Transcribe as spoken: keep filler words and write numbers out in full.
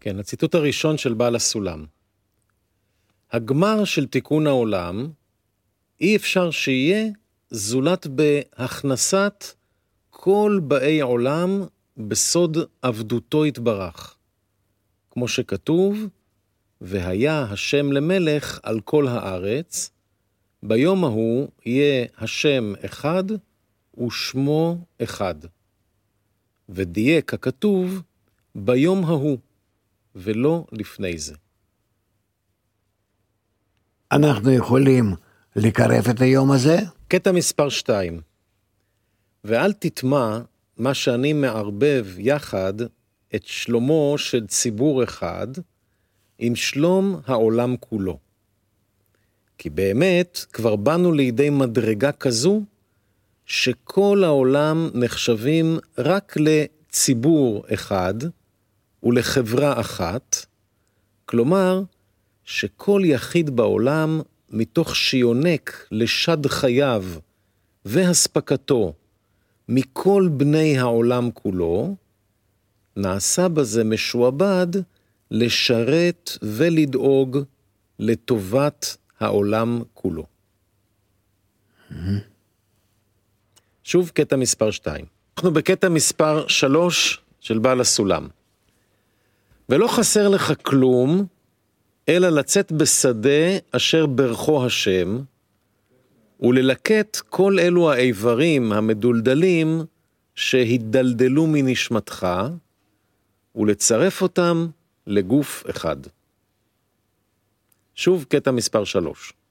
כן, הציטוט הראשון של בעל הסולם. הגמר של תיקון העולם אי אפשר שיהיה זולת בהכנסת כל באי עולם בסוד עבדותו יתברך. כמו שכתוב, והיה השם למלך על כל הארץ, ביום ההוא יהיה השם אחד ושמו אחד. ודייק הכתוב ביום ההוא, ולא לפני זה. אנחנו יכולים לקרב את היום הזה? קטע מספר שתיים. ואל תטמע מה שאני מערבב יחד את שלומו של ציבור אחד עם שלום העולם כולו. כי באמת כבר באנו לידי מדרגה כזו שכל העולם נחשבים רק לציבור אחד ולחברה אחת, כלומר שכל יחיד בעולם מתוך שיונק לשד חייו והספקתו מכל בני העולם כולו, נעשה בזה משועבד לשרת ולדאוג לטובת העולם כולו. Mm-hmm. שוב קטע מספר שתיים. אנחנו בקטע מספר שלוש של בעל הסולם. ולא חסר לך כלום, אלא לצאת בשדה אשר ברכו השם, וללקט כל אלו האיברים המדולדלים שהתדלדלו מנשמתך, ולצרף אותם לגוף אחד. שוב קטע מספר שלוש.